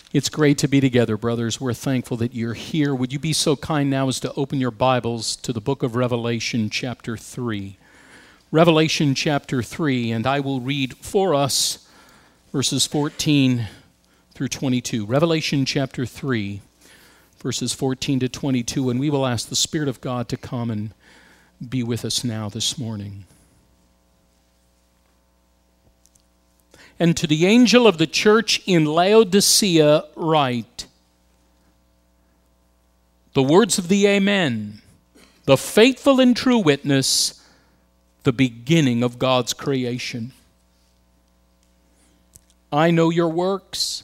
It's great to be together, brothers. We're thankful that you're here. Would you be so kind now as to open your Bibles to the book of Revelation, chapter 3. Revelation, chapter 3, and I will read for us verses 14 through 22. Revelation, chapter 3, verses 14 to 22, and we will ask the Spirit of God to come and be with us now this morning. And to the angel of the church in Laodicea write, the words of the Amen, the faithful and true witness, the beginning of God's creation. I know your works.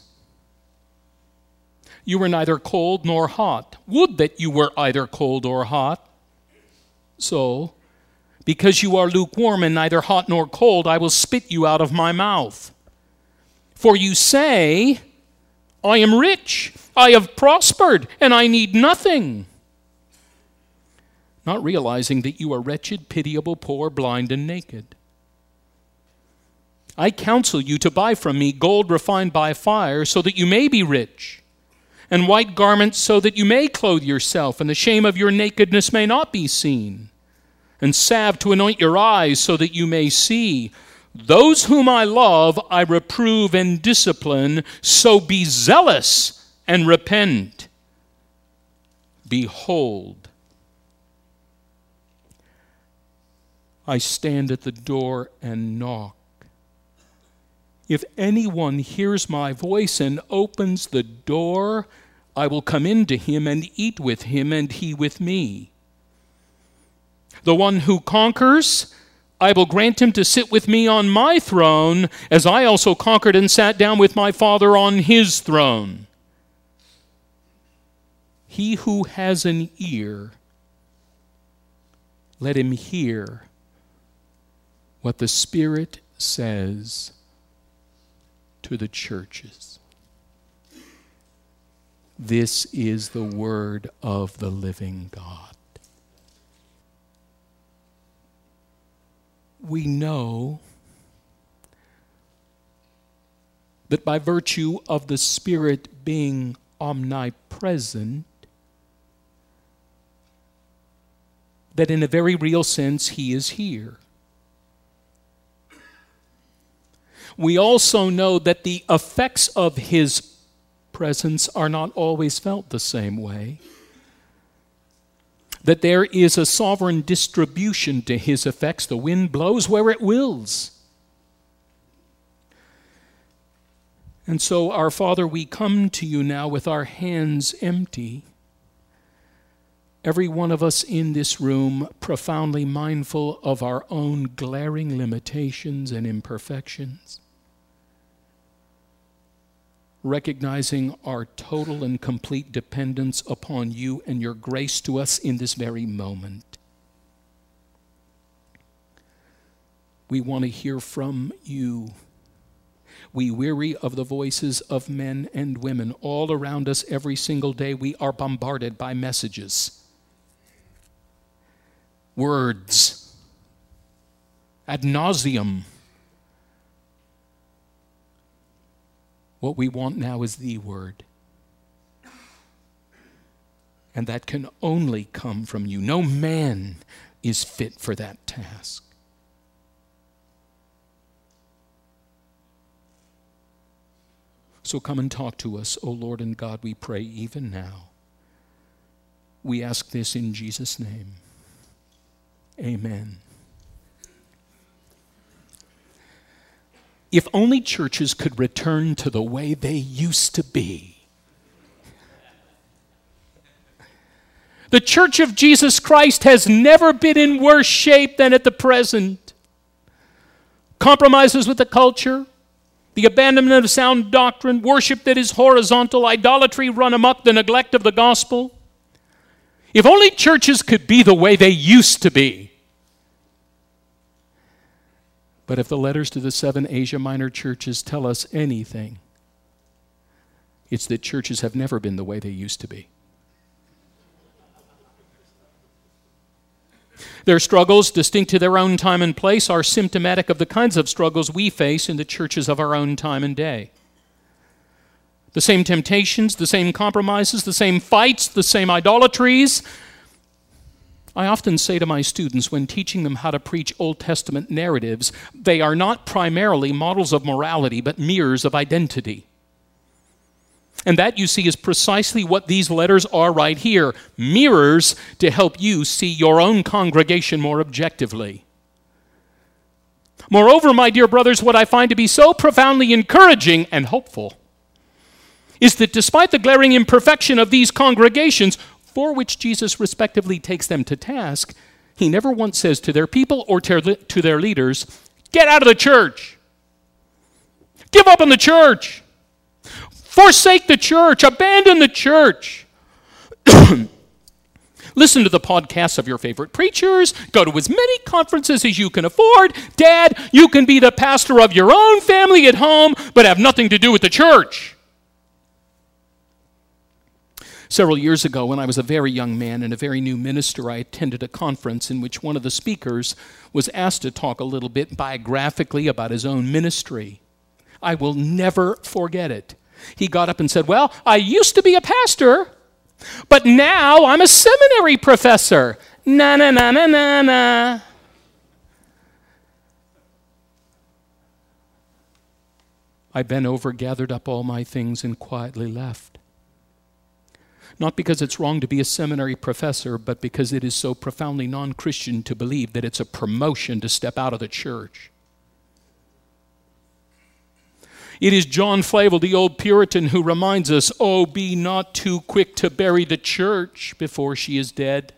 You are neither cold nor hot. Would that you were either cold or hot. So, because you are lukewarm and neither hot nor cold, I will spit you out of my mouth. For you say, I am rich, I have prospered, and I need nothing. Not realizing that you are wretched, pitiable, poor, blind, and naked. I counsel you to buy from me gold refined by fire, so that you may be rich, and white garments so that you may clothe yourself, and the shame of your nakedness may not be seen, and salve to anoint your eyes so that you may see. Those whom I love, I reprove and discipline, so be zealous and repent. Behold, I stand at the door and knock. If anyone hears my voice and opens the door, I will come into him and eat with him and he with me. The one who conquers, I will grant him to sit with me on my throne, as I also conquered and sat down with my Father on his throne. He who has an ear, let him hear what the Spirit says to the churches. This is the word of the living God. We know that by virtue of the Spirit being omnipresent, that in a very real sense He is here. We also know that the effects of His presence are not always felt the same way. That there is a sovereign distribution to His effects. The wind blows where it wills. And so, our Father, we come to you now with our hands empty. Every one of us in this room profoundly mindful of our own glaring limitations and imperfections, recognizing our total and complete dependence upon you and your grace to us in this very moment. We want to hear from you. We weary of the voices of men and women all around us every single day. We are bombarded by messages, words, ad nauseum. What we want now is the word. And that can only come from you. No man is fit for that task. So come and talk to us, O Lord and God, we pray even now. We ask this in Jesus' name. Amen. If only churches could return to the way they used to be. The Church of Jesus Christ has never been in worse shape than at the present. Compromises with the culture, the abandonment of sound doctrine, worship that is horizontal, idolatry run amok, the neglect of the gospel. If only churches could be the way they used to be. But if the letters to the 7 Asia Minor churches tell us anything, it's that churches have never been the way they used to be. Their struggles, distinct to their own time and place, are symptomatic of the kinds of struggles we face in the churches of our own time and day. The same temptations, the same compromises, the same fights, the same idolatries. I often say to my students when teaching them how to preach Old Testament narratives, they are not primarily models of morality, but mirrors of identity. And that, you see, is precisely what these letters are right here. Mirrors to help you see your own congregation more objectively. Moreover, my dear brothers, what I find to be so profoundly encouraging and hopeful is that despite the glaring imperfection of these congregations, for which Jesus respectively takes them to task, he never once says to their people or to their leaders, "Get out of the church. Give up on the church. Forsake the church. Abandon the church." Listen to the podcasts of your favorite preachers. Go to as many conferences as you can afford. Dad, you can be the pastor of your own family at home, but have nothing to do with the church. Several years ago, when I was a very young man and a very new minister, I attended a conference in which one of the speakers was asked to talk a little bit biographically about his own ministry. I will never forget it. He got up and said, "Well, I used to be a pastor, but now I'm a seminary professor." Na na na na na na. I bent over, gathered up all my things, and quietly left. Not because it's wrong to be a seminary professor, but because it is so profoundly non-Christian to believe that it's a promotion to step out of the church. It is John Flavel, the old Puritan, who reminds us, "Oh, be not too quick to bury the church before she is dead."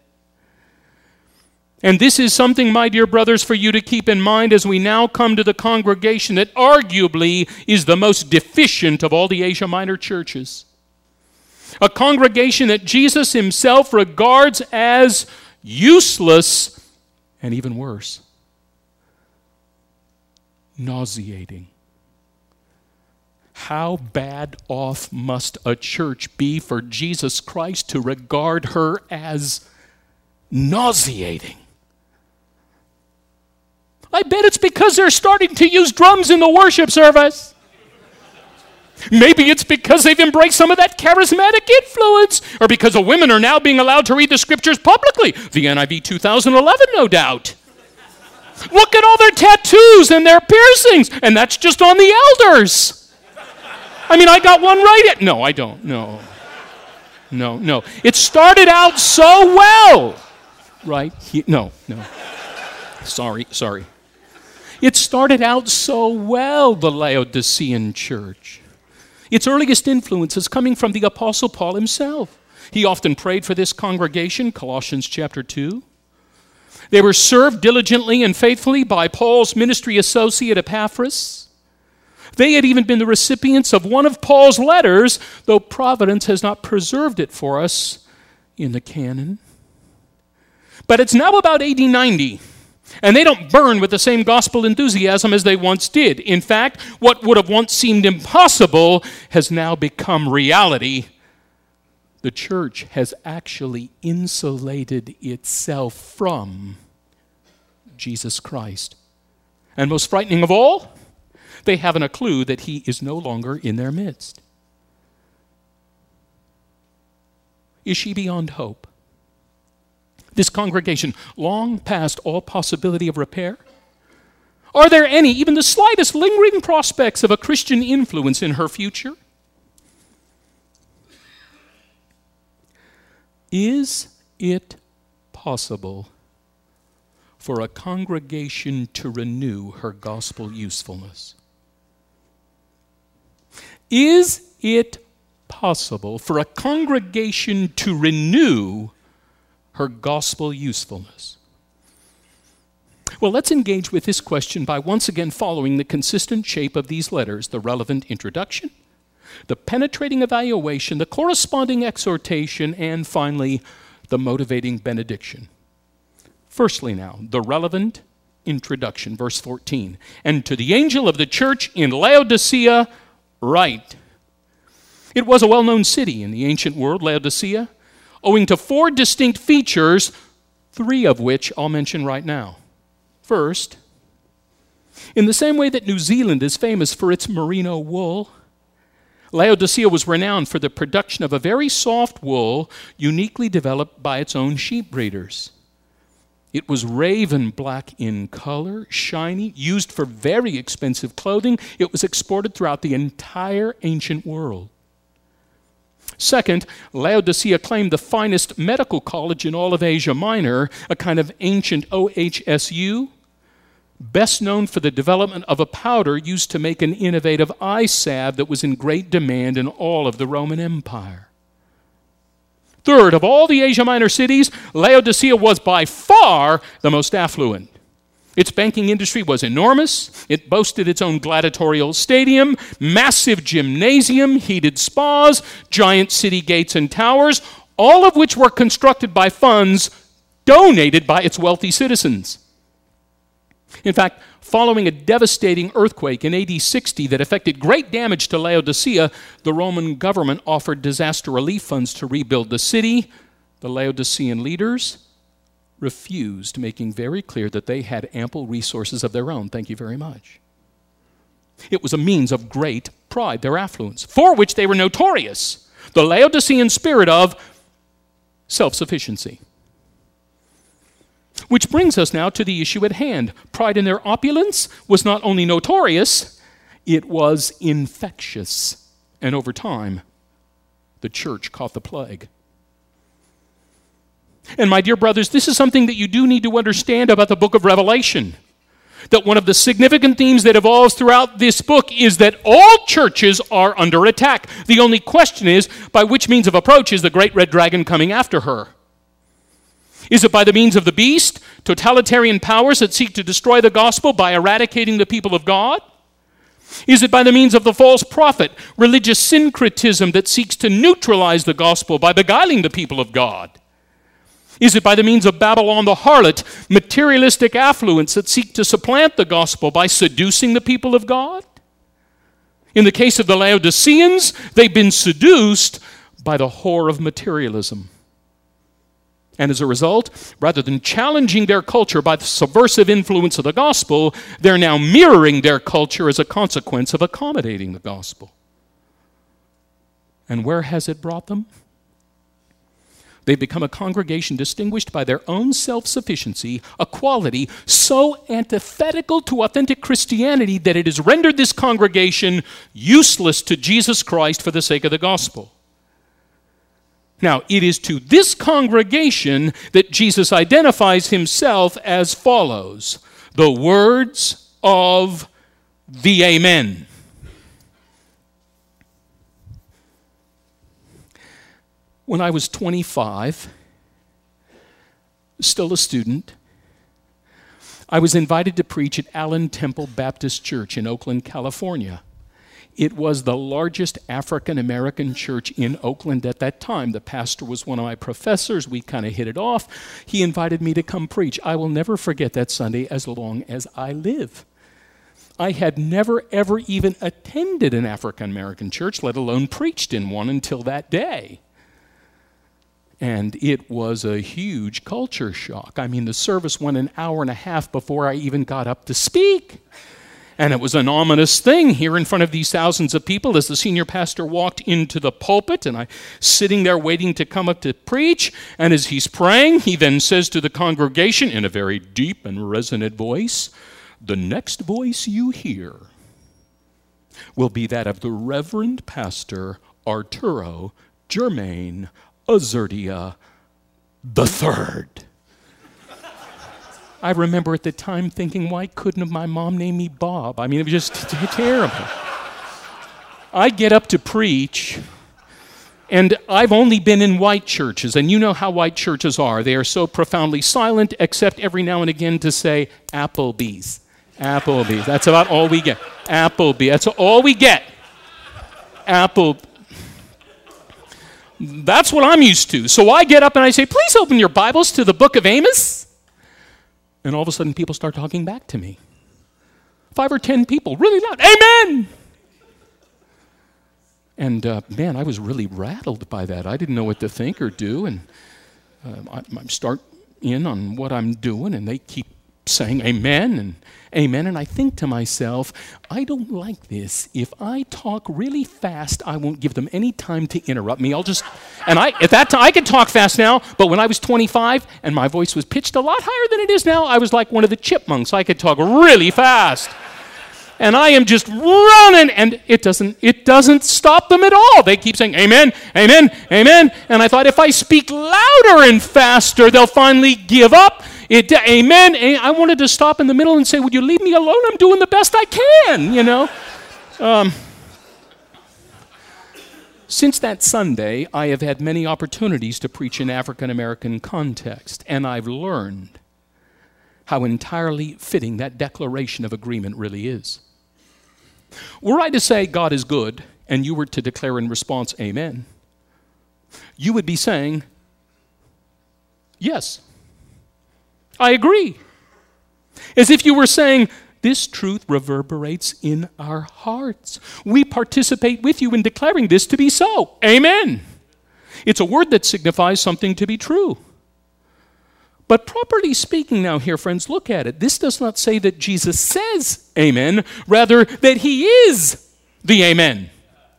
And this is something, my dear brothers, for you to keep in mind as we now come to the congregation that arguably is the most deficient of all the Asia Minor churches. A congregation that Jesus himself regards as useless and even worse, nauseating. How bad off must a church be for Jesus Christ to regard her as nauseating? I bet it's because they're starting to use drums in the worship service. Maybe it's because they've embraced some of that charismatic influence, or because the women are now being allowed to read the scriptures publicly. The NIV 2011, no doubt. Look at all their tattoos and their piercings, and that's just on the elders. I mean, I got one right at... No, I don't. No. It started out so well. Right? No. Sorry. It started out so well, the Laodicean church. Its earliest influences coming from the Apostle Paul himself. He often prayed for this congregation, Colossians chapter 2. They were served diligently and faithfully by Paul's ministry associate Epaphras. They had even been the recipients of one of Paul's letters, though providence has not preserved it for us in the canon. But it's now about AD 90. And they don't burn with the same gospel enthusiasm as they once did. In fact, what would have once seemed impossible has now become reality. The church has actually insulated itself from Jesus Christ. And most frightening of all, they haven't a clue that he is no longer in their midst. Is she beyond hope? This congregation long past all possibility of repair? Are there any, even the slightest lingering prospects of a Christian influence in her future? Is it possible for a congregation to renew her gospel usefulness? Is it possible for a congregation to renew her gospel usefulness? Well, let's engage with this question by once again following the consistent shape of these letters: the relevant introduction, the penetrating evaluation, the corresponding exhortation, and finally, the motivating benediction. Firstly now, the relevant introduction, verse 14. "And to the angel of the church in Laodicea write." It was a well-known city in the ancient world, Laodicea, owing to 4 distinct features, 3 of which I'll mention right now. First, in the same way that New Zealand is famous for its merino wool, Laodicea was renowned for the production of a very soft wool uniquely developed by its own sheep breeders. It was raven black in color, shiny, used for very expensive clothing. It was exported throughout the entire ancient world. Second, Laodicea claimed the finest medical college in all of Asia Minor, a kind of ancient OHSU, best known for the development of a powder used to make an innovative eye salve that was in great demand in all of the Roman Empire. Third, of all the Asia Minor cities, Laodicea was by far the most affluent. Its banking industry was enormous. It boasted its own gladiatorial stadium, massive gymnasium, heated spas, giant city gates and towers, all of which were constructed by funds donated by its wealthy citizens. In fact, following a devastating earthquake in AD 60 that affected great damage to Laodicea, the Roman government offered disaster relief funds to rebuild the city. The Laodicean leaders refused, making very clear that they had ample resources of their own. Thank you very much. It was a means of great pride, their affluence, for which they were notorious. The Laodicean spirit of self-sufficiency. Which brings us now to the issue at hand. Pride in their opulence was not only notorious, it was infectious. And over time, the church caught the plague. And my dear brothers, this is something that you do need to understand about the book of Revelation. That one of the significant themes that evolves throughout this book is that all churches are under attack. The only question is, by which means of approach is the great red dragon coming after her? Is it by the means of the beast, totalitarian powers that seek to destroy the gospel by eradicating the people of God? Is it by the means of the false prophet, religious syncretism that seeks to neutralize the gospel by beguiling the people of God? Is it by the means of Babylon the harlot, materialistic affluence that seek to supplant the gospel by seducing the people of God? In the case of the Laodiceans, they've been seduced by the whore of materialism. And as a result, rather than challenging their culture by the subversive influence of the gospel, they're now mirroring their culture as a consequence of accommodating the gospel. And where has it brought them? They've become a congregation distinguished by their own self-sufficiency, a quality so antithetical to authentic Christianity that it has rendered this congregation useless to Jesus Christ for the sake of the gospel. Now, it is to this congregation that Jesus identifies himself as follows: the words of the Amen. When I was 25, still a student, I was invited to preach at Allen Temple Baptist Church in Oakland, California. It was the largest African-American church in Oakland at that time. The pastor was one of my professors. We kind of hit it off. He invited me to come preach. I will never forget that Sunday as long as I live. I had never, ever even attended an African-American church, let alone preached in one until that day. And it was a huge culture shock. I mean, the service went an hour and a half before I even got up to speak. And it was an ominous thing here in front of these thousands of people as the senior pastor walked into the pulpit, and I sitting there waiting to come up to preach. And as he's praying, he then says to the congregation in a very deep and resonant voice, "The next voice you hear will be that of the Reverend Pastor Arturo Germain Azurdia III." I remember at the time thinking, why couldn't my mom name me Bob? I mean, it was just terrible. I get up to preach, and I've only been in white churches, and you know how white churches are. They are so profoundly silent, except every now and again to say, Applebee's. Applebee's. That's about all we get. Applebee. That's all we get. That's what I'm used to. So I get up and I say, please open your Bibles to the book of Amos. And all of a sudden, people start talking back to me. 5 or 10 people, really loud, amen! And man, I was really rattled by that. I didn't know what to think or do. And I start in on what I'm doing, and they keep saying amen and amen. And I think to myself, I don't like this. If I talk really fast, I won't give them any time to interrupt me. At that time, I could talk fast now, but when I was 25 and my voice was pitched a lot higher than it is now, I was like one of the chipmunks. I could talk really fast. And I am just running, and it doesn't stop them at all. They keep saying, amen, amen, amen. And I thought, if I speak louder and faster, they'll finally give up. Amen. I wanted to stop in the middle and say, would you leave me alone? I'm doing the best I can, you know. Since that Sunday, I have had many opportunities to preach in African American context, and I've learned how entirely fitting that declaration of agreement really is. Were I to say God is good, and you were to declare in response, amen, you would be saying, yes, I agree. As if you were saying, this truth reverberates in our hearts. We participate with you in declaring this to be so. Amen. It's a word that signifies something to be true. But properly speaking now here, friends, look at it. This does not say that Jesus says amen, rather that he is the amen.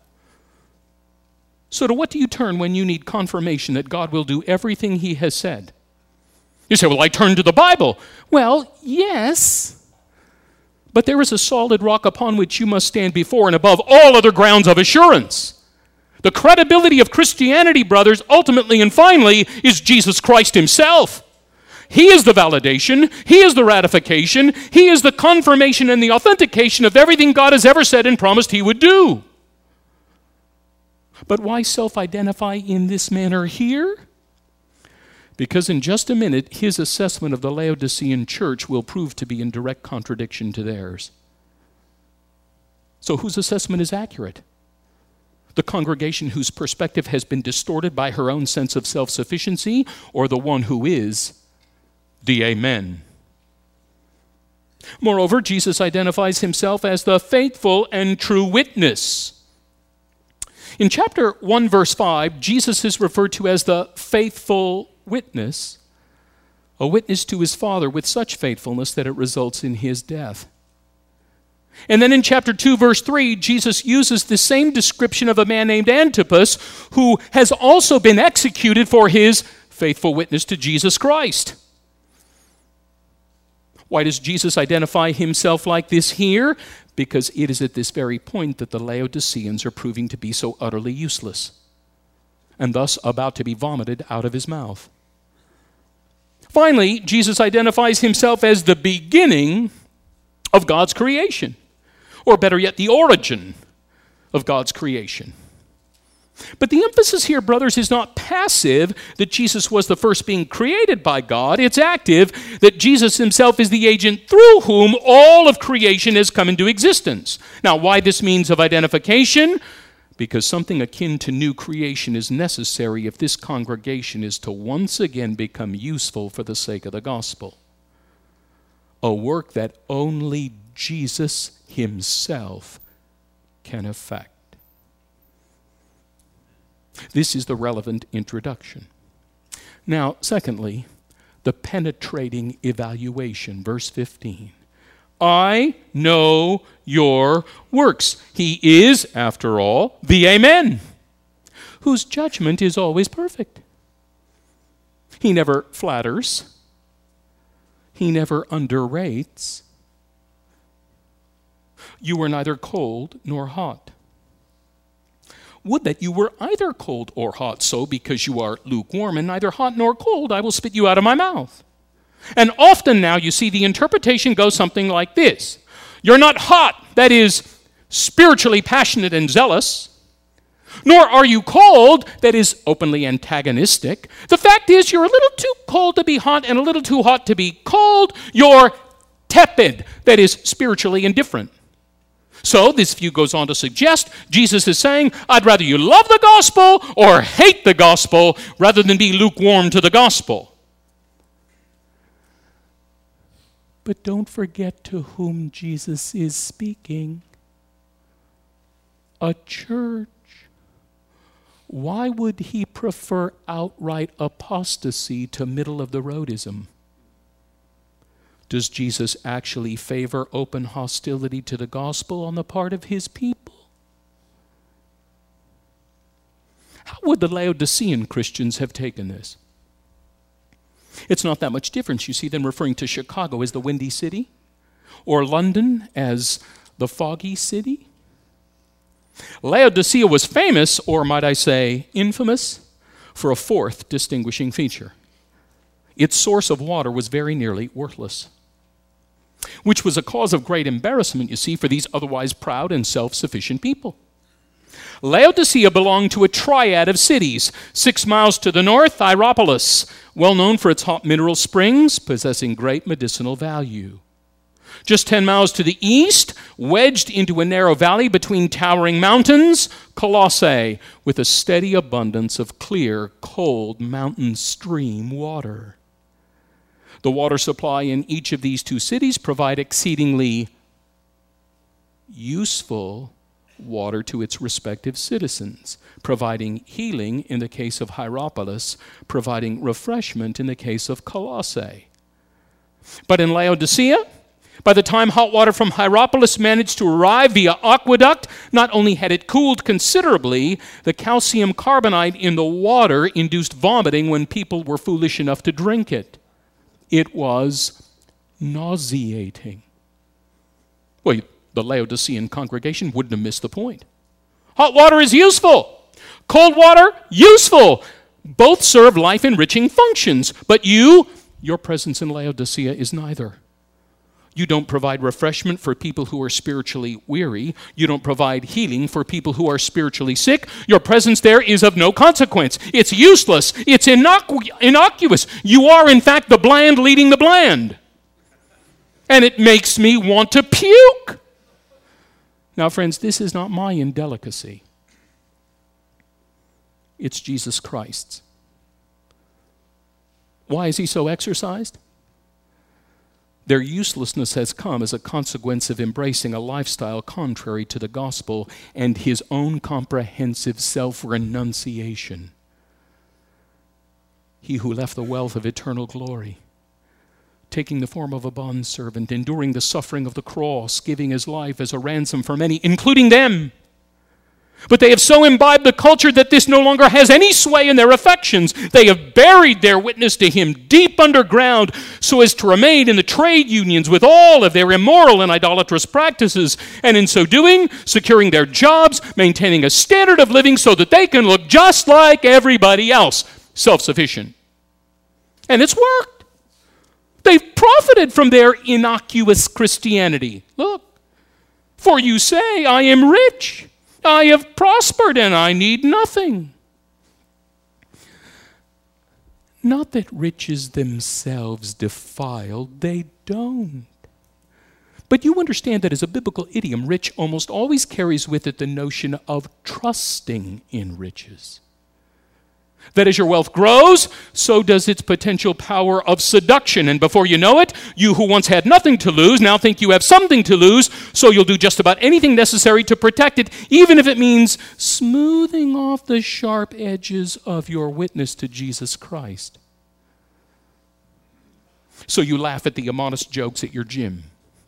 So to what do you turn when you need confirmation that God will do everything he has said? You say, well, I turn to the Bible. Well, yes, but there is a solid rock upon which you must stand before and above all other grounds of assurance. The credibility of Christianity, brothers, ultimately and finally, is Jesus Christ himself. He is the validation, he is the ratification, he is the confirmation and the authentication of everything God has ever said and promised he would do. But why self-identify in this manner here? Because in just a minute, his assessment of the Laodicean church will prove to be in direct contradiction to theirs. So whose assessment is accurate? The congregation whose perspective has been distorted by her own sense of self-sufficiency, or the one who is the amen? Moreover, Jesus identifies himself as the faithful and true witness. In chapter 1, verse 5, Jesus is referred to as the faithful witness, a witness to his Father with such faithfulness that it results in his death. And then in chapter 2, verse 3, Jesus uses the same description of a man named Antipas, who has also been executed for his faithful witness to Jesus Christ. Why does Jesus identify himself like this here? Because it is at this very point that the Laodiceans are proving to be so utterly useless, and thus about to be vomited out of his mouth. Finally, Jesus identifies himself as the beginning of God's creation, or better yet, the origin of God's creation. But the emphasis here, brothers, is not passive, that Jesus was the first being created by God. It's active, that Jesus himself is the agent through whom all of creation has come into existence. Now, why this means of identification? Because something akin to new creation is necessary if this congregation is to once again become useful for the sake of the gospel. A work that only Jesus himself can effect. This is the relevant introduction. Now, secondly, the penetrating evaluation, verse 15. I know your works. He is, after all, the Amen, whose judgment is always perfect. He never flatters. He never underrates. You are neither cold nor hot. Would that you were either cold or hot, so because you are lukewarm and neither hot nor cold, I will spit you out of my mouth. And often now, you see, the interpretation goes something like this. You're not hot, that is, spiritually passionate and zealous, nor are you cold, that is, openly antagonistic. The fact is, you're a little too cold to be hot and a little too hot to be cold. You're tepid, that is, spiritually indifferent. So this view goes on to suggest Jesus is saying, I'd rather you love the gospel or hate the gospel rather than be lukewarm to the gospel. But don't forget to whom Jesus is speaking. A church. Why would he prefer outright apostasy to middle-of-the-roadism? Does Jesus actually favor open hostility to the gospel on the part of his people? How would the Laodicean Christians have taken this? It's not that much difference, you see, than referring to Chicago as the Windy City or London as the Foggy City. Laodicea was famous, or might I say infamous, for a fourth distinguishing feature. Its source of water was very nearly worthless, which was a cause of great embarrassment, you see, for these otherwise proud and self-sufficient people. Laodicea belonged to a triad of cities. 6 miles to the north, Hierapolis, well known for its hot mineral springs, possessing great medicinal value. Just 10 miles to the east, wedged into a narrow valley between towering mountains, Colossae, with a steady abundance of clear, cold mountain stream water. The water supply in each of these two cities provide exceedingly useful water to its respective citizens, providing healing in the case of Hierapolis, providing refreshment in the case of Colossae. But in Laodicea, by the time hot water from Hierapolis managed to arrive via aqueduct, not only had it cooled considerably, the calcium carbonate in the water induced vomiting when people were foolish enough to drink it. It was nauseating. Well, the Laodicean congregation wouldn't have missed the point. Hot water is useful. Cold water, useful. Both serve life-enriching functions. But your presence in Laodicea is neither. You don't provide refreshment for people who are spiritually weary. You don't provide healing for people who are spiritually sick. Your presence there is of no consequence. It's useless. It's innocuous. You are, in fact, the bland leading the bland. And it makes me want to puke. Now, friends, this is not my indelicacy. It's Jesus Christ's. Why is he so exercised? Their uselessness has come as a consequence of embracing a lifestyle contrary to the gospel and his own comprehensive self-renunciation. He who left the wealth of eternal glory, taking the form of a bondservant, enduring the suffering of the cross, giving his life as a ransom for many, including them. But they have so imbibed the culture that this no longer has any sway in their affections. They have buried their witness to him deep underground so as to remain in the trade unions with all of their immoral and idolatrous practices, and in so doing, securing their jobs, maintaining a standard of living so that they can look just like everybody else, self-sufficient. And it's worked. They've profited from their innocuous Christianity. Look, for you say, I am rich. I have prospered and I need nothing. Not that riches themselves defile, they don't. But you understand that as a biblical idiom, rich almost always carries with it the notion of trusting in riches. That as your wealth grows, so does its potential power of seduction. And before you know it, you who once had nothing to lose now think you have something to lose, so you'll do just about anything necessary to protect it, even if it means smoothing off the sharp edges of your witness to Jesus Christ. So you laugh at the immodest jokes at your gym.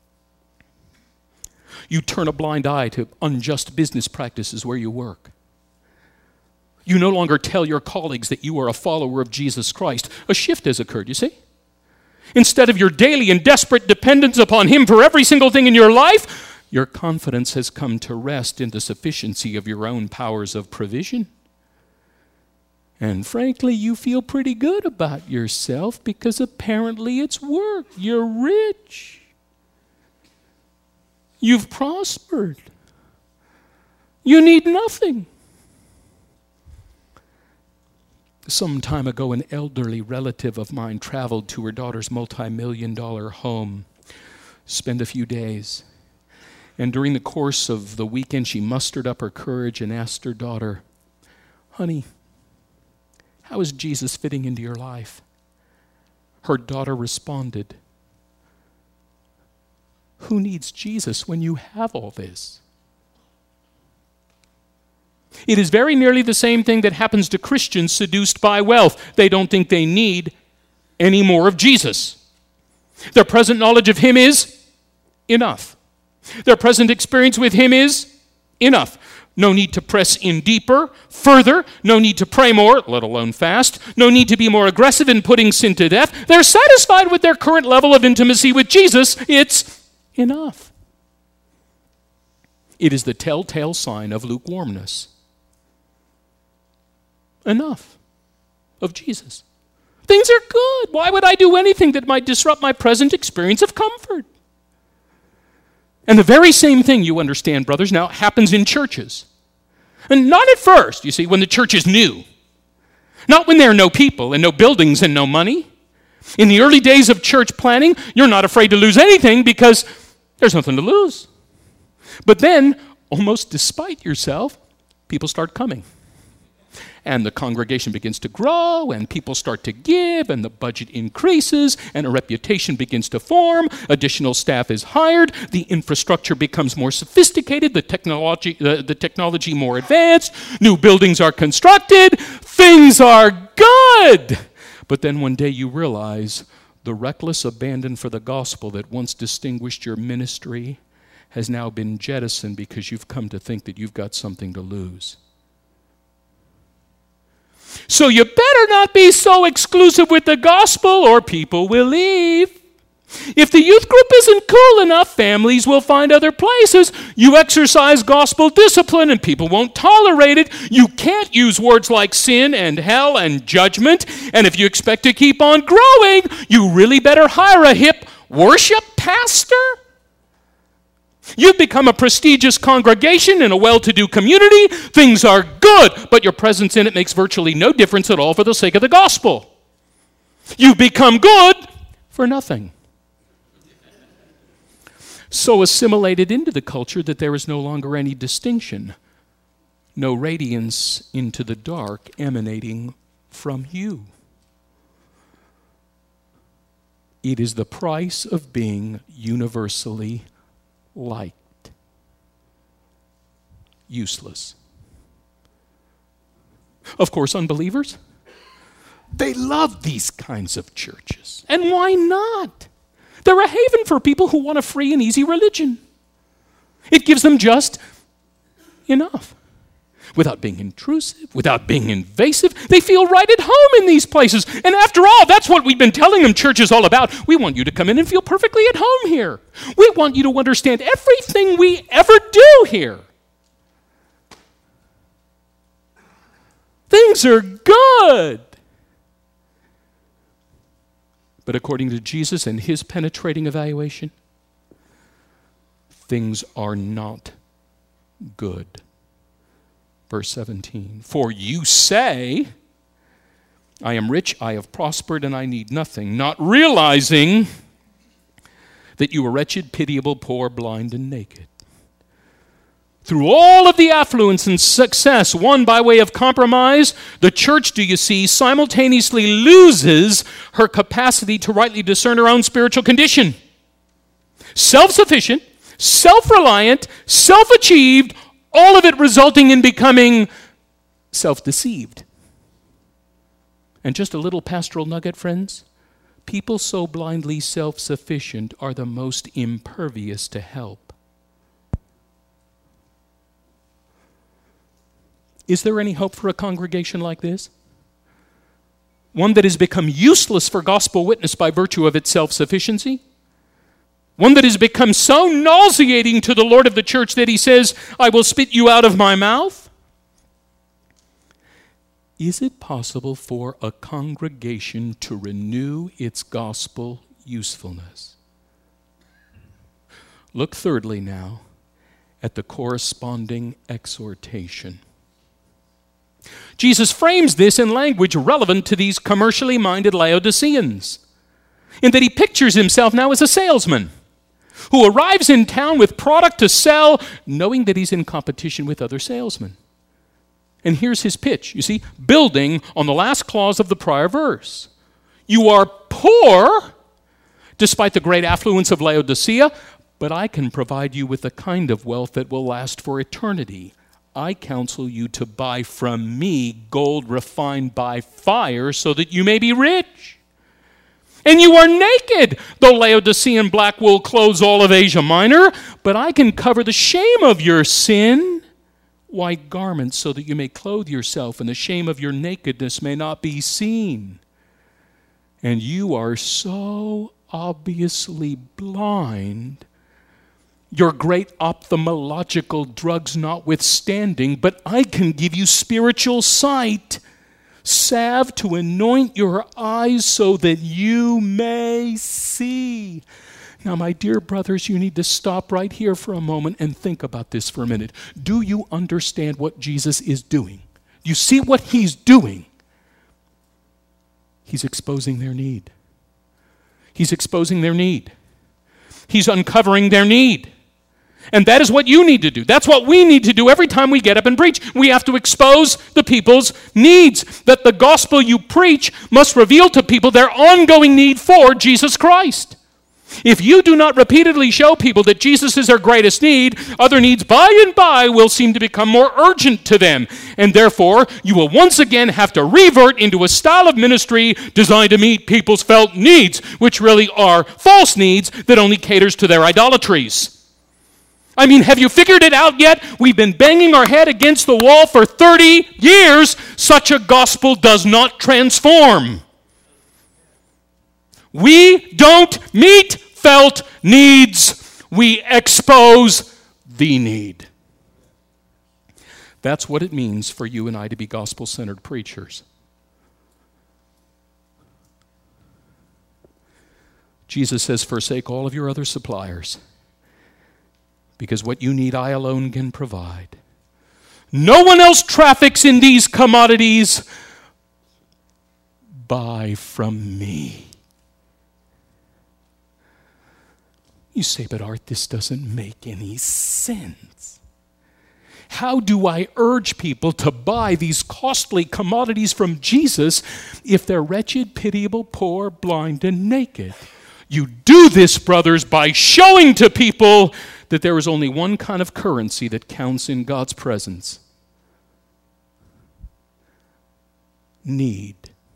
You turn a blind eye to unjust business practices where you work. You no longer tell your colleagues that you are a follower of Jesus Christ. A shift has occurred, you see? Instead of your daily and desperate dependence upon him for every single thing in your life, your confidence has come to rest in the sufficiency of your own powers of provision. And frankly, you feel pretty good about yourself because apparently it's worked. You're rich. You've prospered. You need nothing. Some time ago, an elderly relative of mine traveled to her daughter's multi-million-dollar home, spent a few days. And during the course of the weekend, she mustered up her courage and asked her daughter, "Honey, how is Jesus fitting into your life?" Her daughter responded, "Who needs Jesus when you have all this?" It is very nearly the same thing that happens to Christians seduced by wealth. They don't think they need any more of Jesus. Their present knowledge of him is enough. Their present experience with him is enough. No need to press in deeper, further. No need to pray more, let alone fast. No need to be more aggressive in putting sin to death. They're satisfied with their current level of intimacy with Jesus. It's enough. It is the telltale sign of lukewarmness. Enough of Jesus. Things are good. Why would I do anything that might disrupt my present experience of comfort? And the very same thing, you understand, brothers, now happens in churches. And not at first, you see, when the church is new. Not when there are no people and no buildings and no money. In the early days of church planning, you're not afraid to lose anything because there's nothing to lose. But then, almost despite yourself, people start coming. And the congregation begins to grow, and people start to give, and the budget increases, and a reputation begins to form. Additional staff is hired. The infrastructure becomes more sophisticated. The technology more advanced. New buildings are constructed. Things are good. But then one day you realize the reckless abandon for the gospel that once distinguished your ministry has now been jettisoned because you've come to think that you've got something to lose. So you better not be so exclusive with the gospel or people will leave. If the youth group isn't cool enough, families will find other places. You exercise gospel discipline and people won't tolerate it. You can't use words like sin and hell and judgment. And if you expect to keep on growing, you really better hire a hip worship pastor. You've become a prestigious congregation in a well-to-do community. Things are good, but your presence in it makes virtually no difference at all for the sake of the gospel. You've become good for nothing. So assimilated into the culture that there is no longer any distinction, no radiance into the dark emanating from you. It is the price of being universally liked. Useless. Of course, unbelievers, they love these kinds of churches. And why not? They're a haven for people who want a free and easy religion. It gives them just enough. Without being intrusive, without being invasive, they feel right at home in these places. And after all, that's what we've been telling them church is all about. We want you to come in and feel perfectly at home here. We want you to understand everything we ever do here. Things are good. But according to Jesus and his penetrating evaluation, things are not good. Verse 17, for you say, I am rich, I have prospered, and I need nothing, not realizing that you are wretched, pitiable, poor, blind, and naked. Through all of the affluence and success won by way of compromise, the church, do you see, simultaneously loses her capacity to rightly discern her own spiritual condition. Self-sufficient, self-reliant, self-achieved, all of it resulting in becoming self-deceived. And just a little pastoral nugget, friends. People so blindly self-sufficient are the most impervious to help. Is there any hope for a congregation like this? One that has become useless for gospel witness by virtue of its self-sufficiency? One that has become so nauseating to the Lord of the church that he says, I will spit you out of my mouth? Is it possible for a congregation to renew its gospel usefulness? Look thirdly now at the corresponding exhortation. Jesus frames this in language relevant to these commercially minded Laodiceans, in that he pictures himself now as a salesman who arrives in town with product to sell, knowing that he's in competition with other salesmen. And here's his pitch, you see, building on the last clause of the prior verse. You are poor, despite the great affluence of Laodicea, but I can provide you with a kind of wealth that will last for eternity. I counsel you to buy from me gold refined by fire so that you may be rich. And you are naked, though Laodicean black wool clothes all of Asia Minor, but I can cover the shame of your sin, white garments, so that you may clothe yourself, and the shame of your nakedness may not be seen. And you are so obviously blind, your great ophthalmological drugs notwithstanding, but I can give you spiritual sight, salve to anoint your eyes so that you may see. Now, my dear brothers, you need to stop right here for a moment and think about this for a minute. Do you understand what Jesus is doing? You see what he's doing? He's exposing their need. He's exposing their need. He's uncovering their need. And that is what you need to do. That's what we need to do every time we get up and preach. We have to expose the people's needs. That the gospel you preach must reveal to people their ongoing need for Jesus Christ. If you do not repeatedly show people that Jesus is their greatest need, other needs by and by will seem to become more urgent to them. And therefore, you will once again have to revert into a style of ministry designed to meet people's felt needs, which really are false needs that only caters to their idolatries. I mean, have you figured it out yet? We've been banging our head against the wall for 30 years. Such a gospel does not transform. We don't meet felt needs. We expose the need. That's what it means for you and I to be gospel-centered preachers. Jesus says, forsake all of your other suppliers, because what you need, I alone can provide. No one else traffics in these commodities. Buy from me. You say, but Art, this doesn't make any sense. How do I urge people to buy these costly commodities from Jesus if they're wretched, pitiable, poor, blind, and naked? You do this, brothers, by showing to people that there is only one kind of currency that counts in God's presence. Need.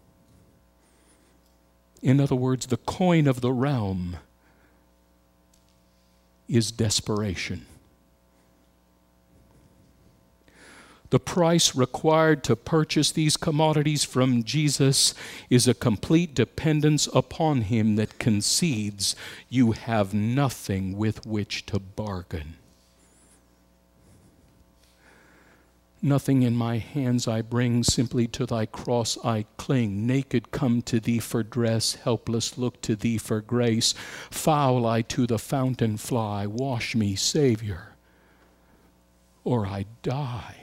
In other words, the coin of the realm is desperation. The price required to purchase these commodities from Jesus is a complete dependence upon him that concedes you have nothing with which to bargain. Nothing in my hands I bring, simply to thy cross I cling. Naked come to thee for dress, helpless look to thee for grace. Foul I to the fountain fly, wash me, Savior, or I die.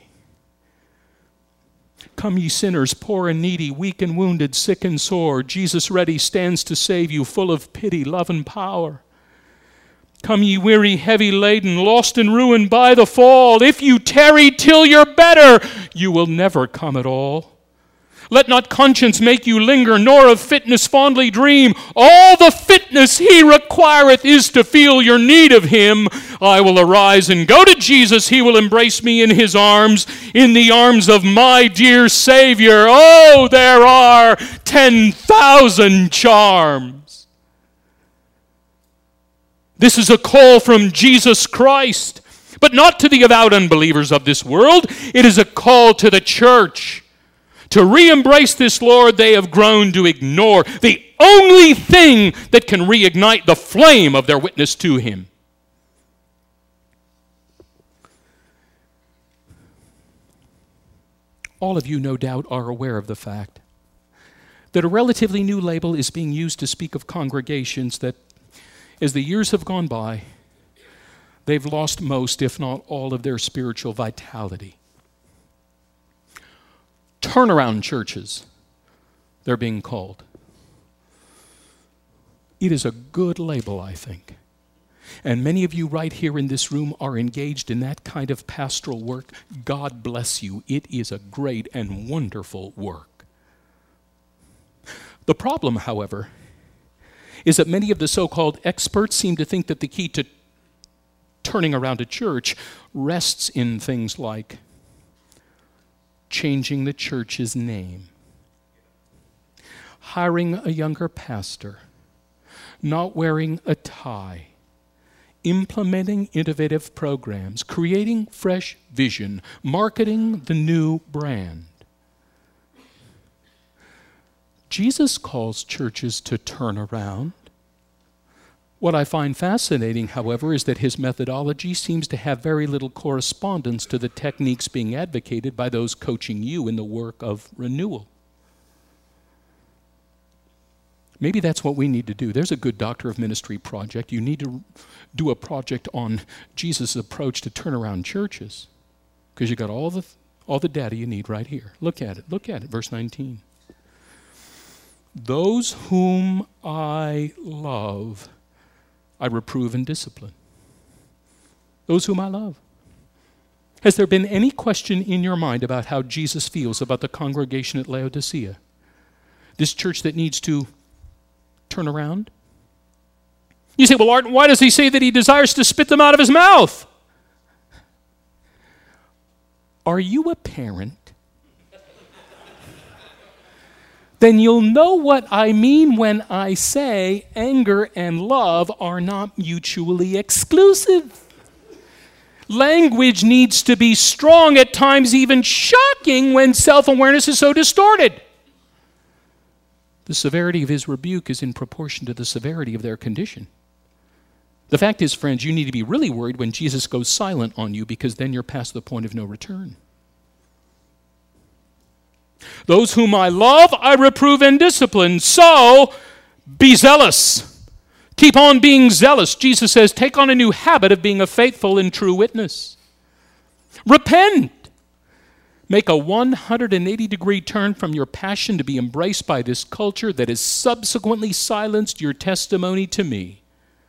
Come ye sinners, poor and needy, weak and wounded, sick and sore. Jesus ready stands to save you, full of pity, love, and power. Come ye weary, heavy laden, lost and ruined by the fall. If you tarry till you're better, you will never come at all. Let not conscience make you linger, nor of fitness fondly dream. All the fitness he requireth is to feel your need of him. I will arise and go to Jesus. He will embrace me in his arms, in the arms of my dear Savior. Oh, there are 10,000 charms. This is a call from Jesus Christ, but not to the avowed unbelievers of this world. It is a call to the church to re-embrace this Lord they have grown to ignore, the only thing that can reignite the flame of their witness to him. All of you, no doubt, are aware of the fact that a relatively new label is being used to speak of congregations that, as the years have gone by, they've lost most, if not all, of their spiritual vitality. Turnaround churches, they're being called. It is a good label, I think. And many of you right here in this room are engaged in that kind of pastoral work. God bless you. It is a great and wonderful work. The problem, however, is that many of the so-called experts seem to think that the key to turning around a church rests in things like changing the church's name, hiring a younger pastor, not wearing a tie, implementing innovative programs, creating fresh vision, marketing the new brand. Jesus calls churches to turn around. What I find fascinating, however, is that his methodology seems to have very little correspondence to the techniques being advocated by those coaching you in the work of renewal. Maybe that's what we need to do. There's a good Doctor of Ministry project. You need to do a project on Jesus' approach to turn around churches, because you got all the data you need right here. Look at it. Verse 19. Those whom I love, I reprove and discipline. Those whom I love. Has there been any question in your mind about how Jesus feels about the congregation at Laodicea? This church that needs to turn around? You say, well, Art, why does he say that he desires to spit them out of his mouth? Are you a parent? Then you'll know what I mean when I say anger and love are not mutually exclusive. Language needs to be strong, at times even shocking, when self-awareness is so distorted. The severity of his rebuke is in proportion to the severity of their condition. The fact is, friends, you need to be really worried when Jesus goes silent on you, because then you're past the point of no return. Those whom I love, I reprove and discipline. So, be zealous. Keep on being zealous. Jesus says, take on a new habit of being a faithful and true witness. Repent. Make a 180-degree turn from your passion to be embraced by this culture that has subsequently silenced your testimony to me.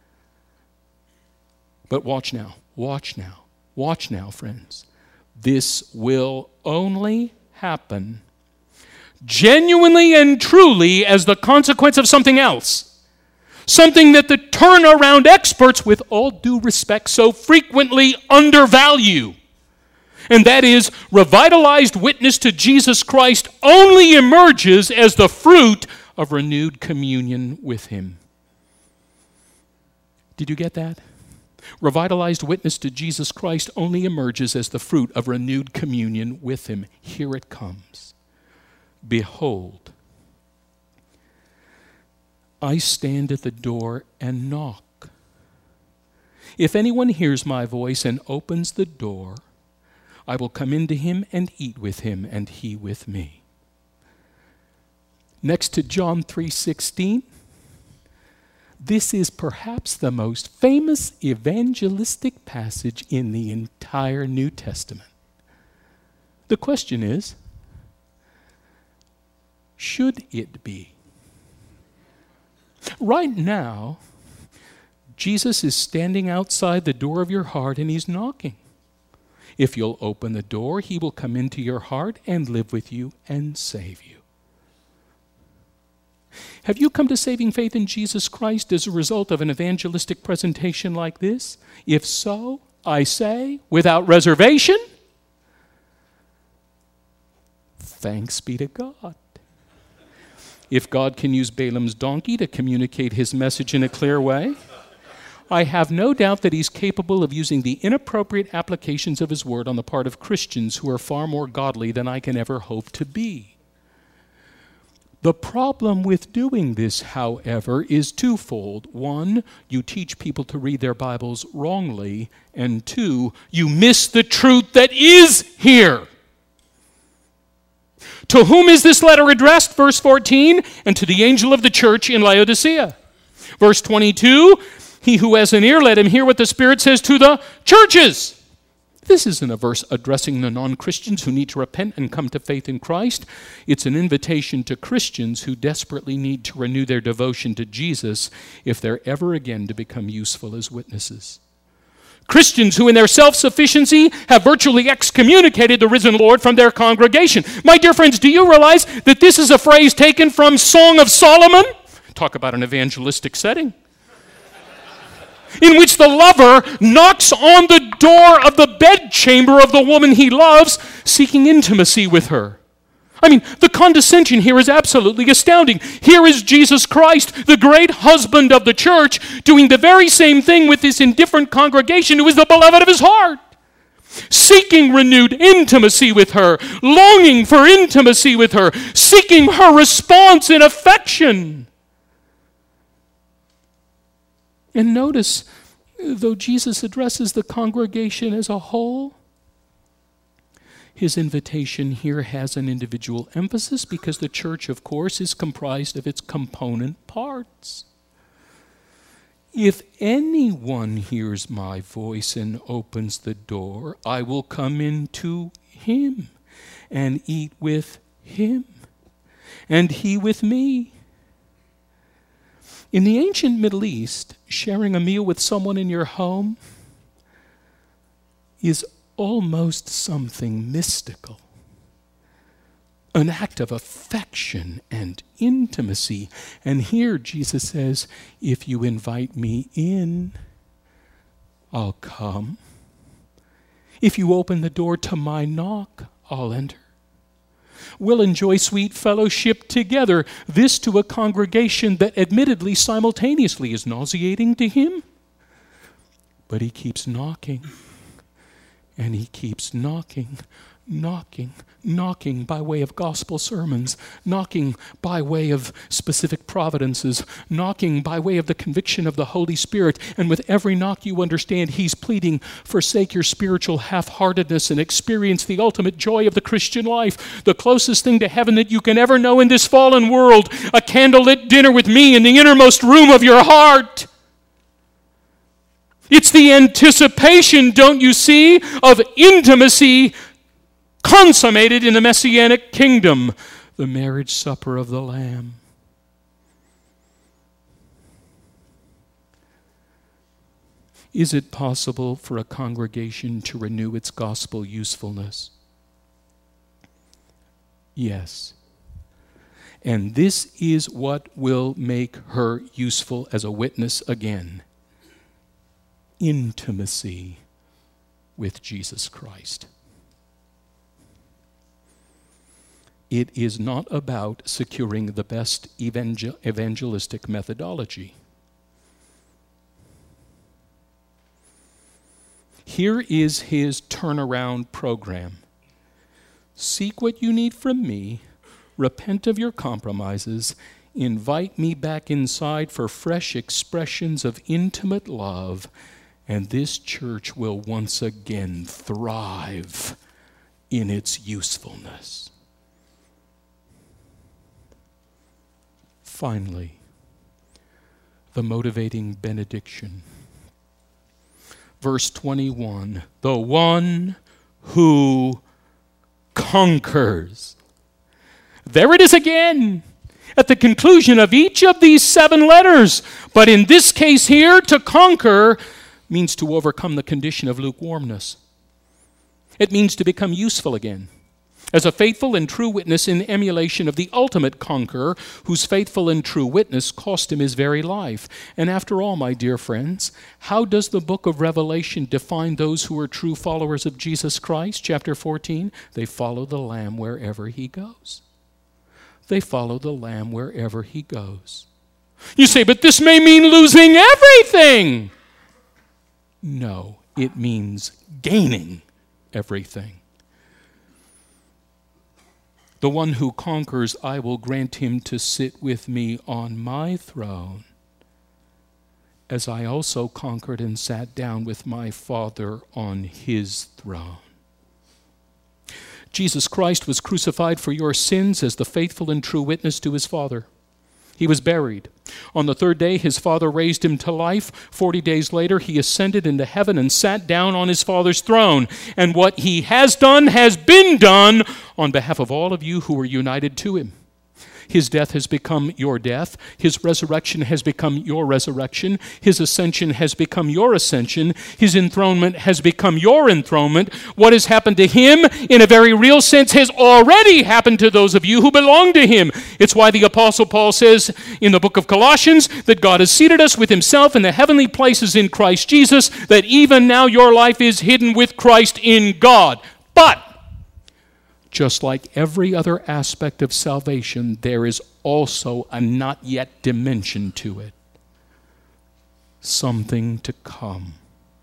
But watch now, friends. This will only happen genuinely and truly as the consequence of something else. Something that the turnaround experts, with all due respect, so frequently undervalue. And that is, revitalized witness to Jesus Christ only emerges as the fruit of renewed communion with him. Did you get that? Revitalized witness to Jesus Christ only emerges as the fruit of renewed communion with him. Here it comes. Behold, I stand at the door and knock. If anyone hears my voice and opens the door, I will come into him and eat with him, and he with me. Next to John 3:16, this is perhaps the most famous evangelistic passage in the entire New Testament. The question is, should it be? Right now, Jesus is standing outside the door of your heart and he's knocking. If you'll open the door, he will come into your heart and live with you and save you. Have you come to saving faith in Jesus Christ as a result of an evangelistic presentation like this? If so, I say, without reservation, thanks be to God. If God can use Balaam's donkey to communicate his message in a clear way, I have no doubt that he's capable of using the inappropriate applications of his word on the part of Christians who are far more godly than I can ever hope to be. The problem with doing this, however, is twofold. One, you teach people to read their Bibles wrongly, and two, you miss the truth that is here. To whom is this letter addressed? Verse 14, and to the angel of the church in Laodicea. Verse 22, he who has an ear, let him hear what the Spirit says to the churches. This isn't a verse addressing the non-Christians who need to repent and come to faith in Christ. It's an invitation to Christians who desperately need to renew their devotion to Jesus if they're ever again to become useful as witnesses. Christians who in their self-sufficiency have virtually excommunicated the risen Lord from their congregation. My dear friends, do you realize that this is a phrase taken from Song of Solomon? Talk about an evangelistic setting. In which the lover knocks on the door of the bedchamber of the woman he loves, seeking intimacy with her. I mean, the condescension here is absolutely astounding. Here is Jesus Christ, the great husband of the church, doing the very same thing with this indifferent congregation who is the beloved of his heart, seeking renewed intimacy with her, longing for intimacy with her, seeking her response in affection. And notice, though Jesus addresses the congregation as a whole, his invitation here has an individual emphasis because the church, of course, is comprised of its component parts. If anyone hears my voice and opens the door, I will come into him and eat with him, and he with me. In the ancient Middle East, sharing a meal with someone in your home is almost something mystical, an act of affection and intimacy. And here Jesus says, if you invite me in, I'll come. If you open the door to my knock, I'll enter. We'll enjoy sweet fellowship together, this to a congregation that admittedly simultaneously is nauseating to him. But he keeps knocking. And he keeps knocking by way of gospel sermons, knocking by way of specific providences, knocking by way of the conviction of the Holy Spirit. And with every knock you understand he's pleading, forsake your spiritual half-heartedness and experience the ultimate joy of the Christian life, the closest thing to heaven that you can ever know in this fallen world, a candlelit dinner with me in the innermost room of your heart. It's the anticipation, don't you see, of intimacy consummated in the Messianic kingdom, the marriage supper of the Lamb. Is it possible for a congregation to renew its gospel usefulness? Yes. And this is what will make her useful as a witness again. Intimacy with Jesus Christ. It is not about securing the best evangelistic methodology. Here is his turnaround program. Seek what you need from me, repent of your compromises, invite me back inside for fresh expressions of intimate love, and this church will once again thrive in its usefulness. Finally, the motivating benediction. Verse 21, the one who conquers. There it is again, at the conclusion of each of these 7 letters. But in this case here, to conquer means to overcome the condition of lukewarmness. It means to become useful again, as a faithful and true witness in emulation of the ultimate conqueror, whose faithful and true witness cost him his very life. And after all, my dear friends, how does the book of Revelation define those who are true followers of Jesus Christ? Chapter 14, they follow the Lamb wherever he goes. They follow the Lamb wherever he goes. You say, but this may mean losing everything. No, it means gaining everything. The one who conquers, I will grant him to sit with me on my throne, as I also conquered and sat down with my Father on his throne. Jesus Christ was crucified for your sins as the faithful and true witness to his Father. He was buried. On the 3rd day, his Father raised him to life. 40 days later, he ascended into heaven and sat down on his Father's throne. And what he has done has been done on behalf of all of you who are united to him. His death has become your death. His resurrection has become your resurrection. His ascension has become your ascension. His enthronement has become your enthronement. What has happened to him, in a very real sense, has already happened to those of you who belong to him. It's why the Apostle Paul says in the book of Colossians that God has seated us with himself in the heavenly places in Christ Jesus, that even now your life is hidden with Christ in God. But Just like every other aspect of salvation, there is also a not yet dimension to it. Something to come.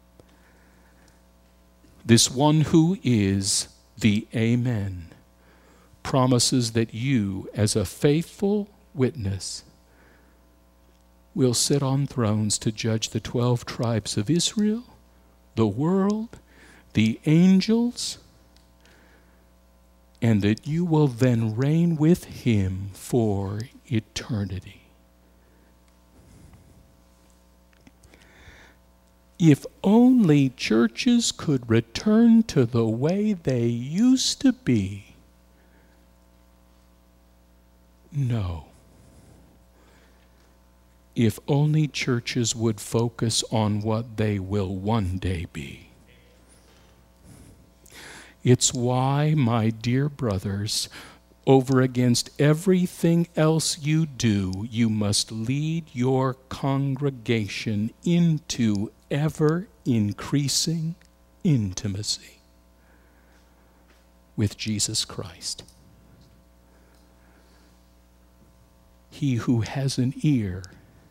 This one who is the Amen promises that you, as a faithful witness, will sit on thrones to judge the 12 tribes of Israel, the world, the angels, and that you will then reign with him for eternity. If only churches could return to the way they used to be. No. If only churches would focus on what they will one day be. It's why, my dear brothers, over against everything else you do, you must lead your congregation into ever-increasing intimacy with Jesus Christ. He who has an ear,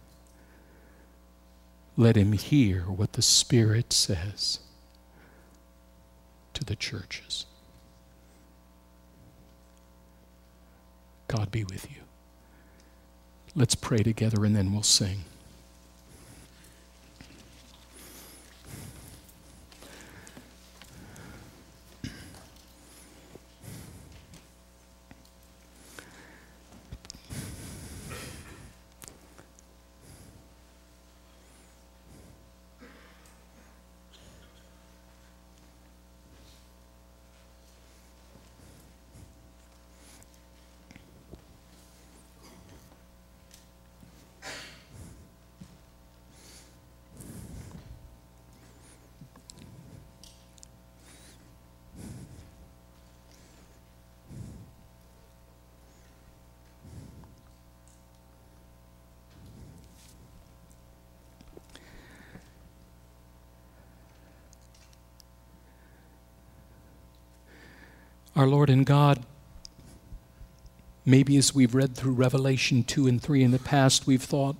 let him hear what the Spirit says to the churches. God be with you. Let's pray together and then we'll sing. Our Lord and God, maybe as we've read through Revelation 2 and 3 in the past, we've thought,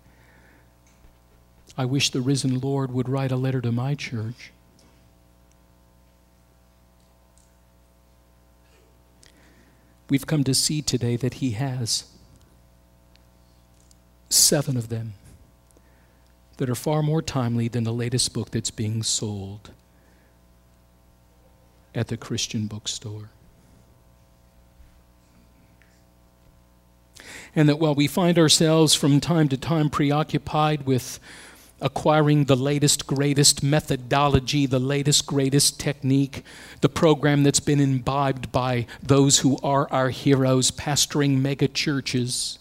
I wish the risen Lord would write a letter to my church. We've come to see today that he has 7 of them that are far more timely than the latest book that's being sold at the Christian bookstore. And that while we find ourselves from time to time preoccupied with acquiring the latest, greatest methodology, the latest, greatest technique, the program that's been imbibed by those who are our heroes, pastoring mega churches,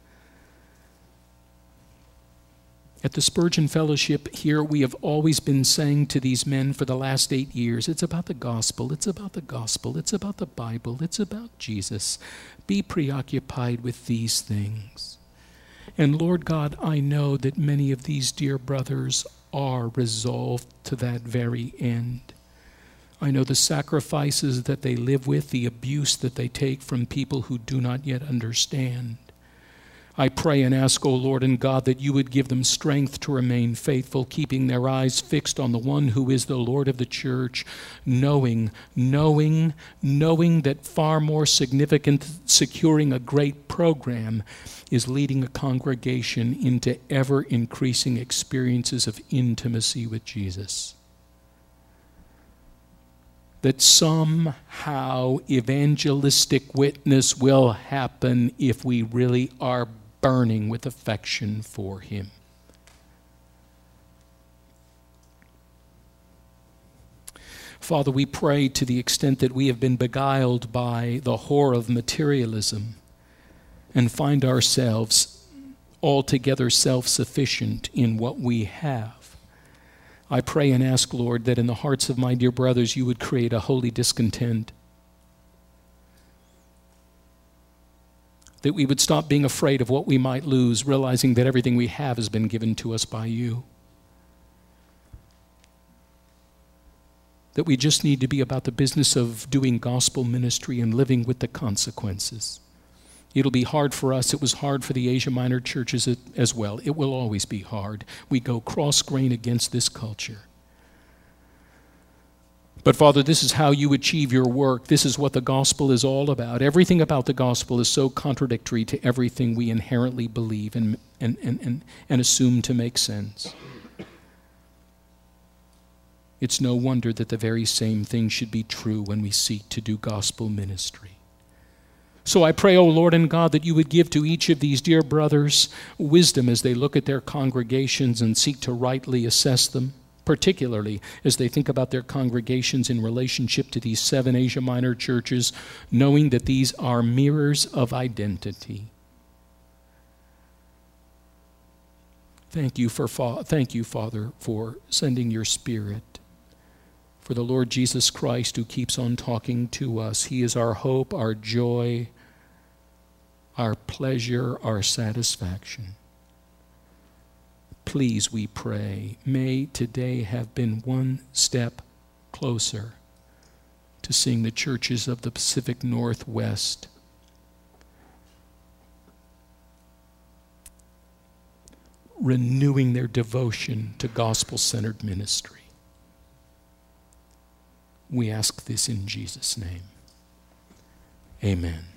at the Spurgeon Fellowship here, we have always been saying to these men for the last 8 years, it's about the gospel, it's about the gospel, it's about the Bible, it's about Jesus. Be preoccupied with these things. And Lord God, I know that many of these dear brothers are resolved to that very end. I know the sacrifices that they live with, the abuse that they take from people who do not yet understand. I pray and ask, O Lord and God, that you would give them strength to remain faithful, keeping their eyes fixed on the one who is the Lord of the church, knowing that far more significant than securing a great program is leading a congregation into ever-increasing experiences of intimacy with Jesus. That somehow evangelistic witness will happen if we really are burning with affection for him. Father, we pray to the extent that we have been beguiled by the whore of materialism and find ourselves altogether self-sufficient in what we have. I pray and ask, Lord, that in the hearts of my dear brothers you would create a holy discontent. That we would stop being afraid of what we might lose, realizing that everything we have has been given to us by you. that we just need to be about the business of doing gospel ministry and living with the consequences. It'll be hard for us. It was hard for the Asia Minor churches as well. It will always be hard. We go cross-grain against this culture. But Father, this is how you achieve your work. This is what the gospel is all about. Everything about the gospel is so contradictory to everything we inherently believe and assume to make sense. It's no wonder that the very same thing should be true when we seek to do gospel ministry. So I pray, O Lord and God, that you would give to each of these dear brothers wisdom as they look at their congregations and seek to rightly assess them, particularly as they think about their congregations in relationship to these 7 Asia Minor churches, knowing that these are mirrors of identity. Thank you, Father, for sending your Spirit, for the Lord Jesus Christ who keeps on talking to us. He is our hope, our joy, our pleasure, our satisfaction. Please, we pray, may today have been one step closer to seeing the churches of the Pacific Northwest renewing their devotion to gospel-centered ministry. We ask this in Jesus' name. Amen.